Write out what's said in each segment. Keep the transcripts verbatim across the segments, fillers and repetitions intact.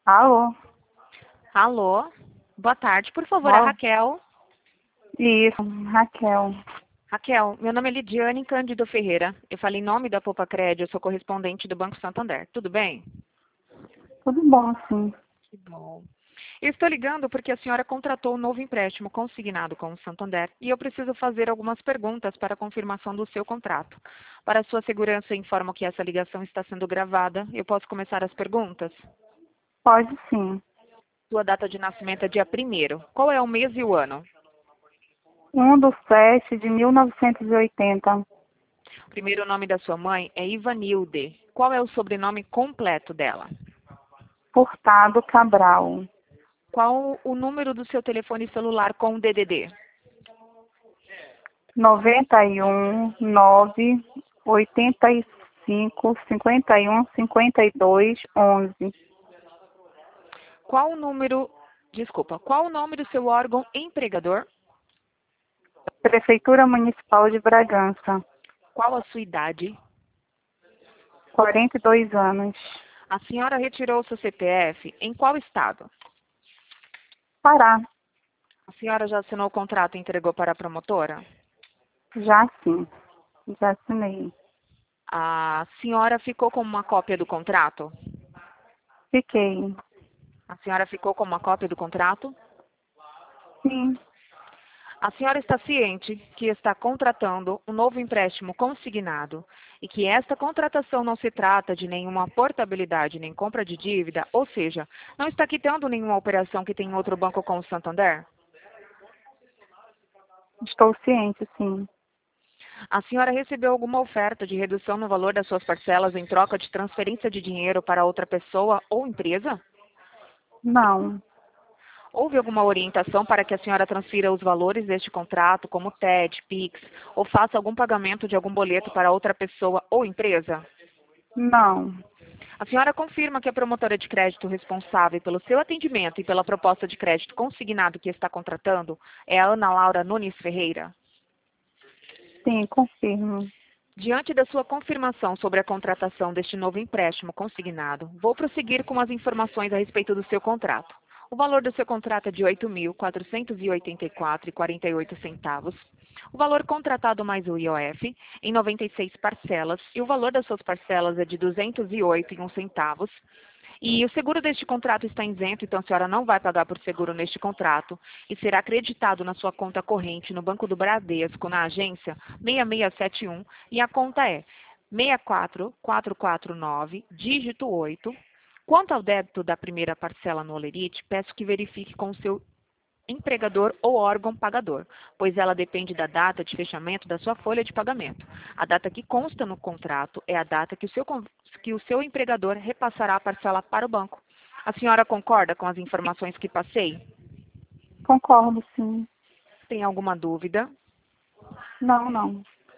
Alô? Alô? Boa tarde, por favor, a Alô? Raquel. Isso, Raquel. Raquel, meu nome é Lidiane Cândido Ferreira. Eu falo em nome da Poupa Crédito, eu sou correspondente do Banco Santander. Tudo bem? Tudo bom, sim. Que bom. Eu estou ligando porque a senhora contratou um novo empréstimo consignado com o Santander e eu preciso fazer algumas perguntas para a confirmação do seu contrato. Para sua segurança, informo que essa ligação está sendo gravada. Eu posso começar as perguntas? Pode sim. Sua data de nascimento é dia primeiro. Qual é o mês e o ano? um do sete de mil novecentos e oitenta. O primeiro nome da sua mãe é Ivanilde. Qual é o sobrenome completo dela? Furtado Cabral. Qual o número do seu telefone celular com o D D D? noventa e um, nove, oitenta e cinco, cinquenta e um, cinquenta e dois, onze. Qual o número, desculpa, qual o nome do seu órgão empregador? Prefeitura Municipal de Bragança. Qual a sua idade? quarenta e dois anos. A senhora retirou seu C P F em qual estado? Pará. A senhora já assinou o contrato e entregou para a promotora? Já sim. Já assinei. A senhora ficou com uma cópia do contrato? Fiquei. A senhora ficou com uma cópia do contrato? Sim. A senhora está ciente que está contratando um novo empréstimo consignado e que esta contratação não se trata de nenhuma portabilidade nem compra de dívida, ou seja, não está quitando nenhuma operação que tem em outro banco com o Santander? Estou ciente, sim. A senhora recebeu alguma oferta de redução no valor das suas parcelas em troca de transferência de dinheiro para outra pessoa ou empresa? Não. Houve alguma orientação para que a senhora transfira os valores deste contrato, como T E D, Pix, ou faça algum pagamento de algum boleto para outra pessoa ou empresa? Não. A senhora confirma que a promotora de crédito responsável pelo seu atendimento e pela proposta de crédito consignado que está contratando é a Ana Laura Nunes Ferreira? Sim, confirmo. Diante da sua confirmação sobre a contratação deste novo empréstimo consignado, vou prosseguir com as informações a respeito do seu contrato. O valor do seu contrato é de oito mil quatrocentos e oitenta e quatro reais e quarenta e oito centavos. O valor contratado mais o I O F em noventa e seis parcelas e o valor das suas parcelas é de duzentos e oito reais e um centavos. E o seguro deste contrato está isento, então a senhora não vai pagar por seguro neste contrato e será acreditado na sua conta corrente no Banco do Bradesco, na agência seis seis sete um, e a conta é seis quatro quatro quatro nove, dígito oito. Quanto ao débito da primeira parcela no Olerite, peço que verifique com o seu empregador ou órgão pagador, pois ela depende da data de fechamento da sua folha de pagamento. A data que consta no contrato é a data que o seu, con- que o seu empregador repassará a parcela para o banco. A senhora concorda com as informações que passei? Concordo, sim. Tem alguma dúvida? Não, não.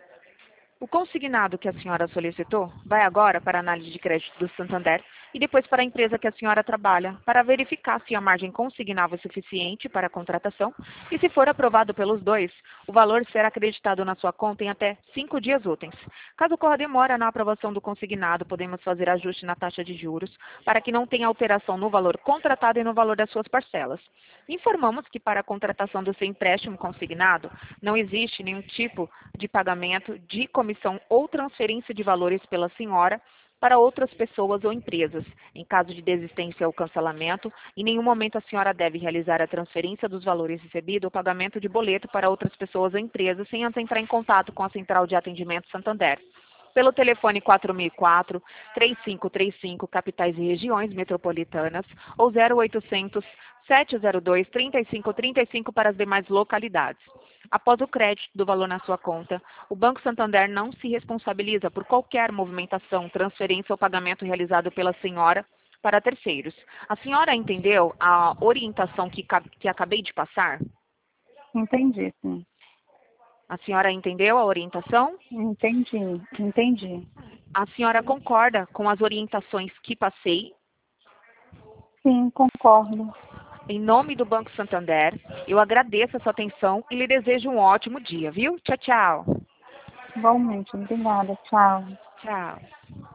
O consignado que a senhora solicitou vai agora para a análise de crédito do Santander e depois para a empresa que a senhora trabalha, para verificar se a margem consignável é suficiente para a contratação e, se for aprovado pelos dois, o valor será acreditado na sua conta em até cinco dias úteis. Caso ocorra demora na aprovação do consignado, podemos fazer ajuste na taxa de juros para que não tenha alteração no valor contratado e no valor das suas parcelas. Informamos que para a contratação do seu empréstimo consignado, não existe nenhum tipo de pagamento de comissão ou transferência de valores pela senhora para outras pessoas ou empresas. Em caso de desistência ou cancelamento, em nenhum momento a senhora deve realizar a transferência dos valores recebidos ou pagamento de boleto para outras pessoas ou empresas sem antes entrar em contato com a Central de Atendimento Santander. Pelo telefone quatro mil e quatro, três cinco três cinco, capitais e regiões metropolitanas, ou zero oitocentos, sete zero dois, trinta e cinco trinta e cinco para as demais localidades. Após o crédito do valor na sua conta, o Banco Santander não se responsabiliza por qualquer movimentação, transferência ou pagamento realizado pela senhora para terceiros. A senhora entendeu a orientação que, ca- que acabei de passar? Entendi, sim. A senhora entendeu a orientação? Entendi, entendi. A senhora concorda com as orientações que passei? Sim, concordo. Em nome do Banco Santander, eu agradeço a sua atenção e lhe desejo um ótimo dia, viu? Tchau, tchau. Igualmente, obrigada. Tchau. Tchau.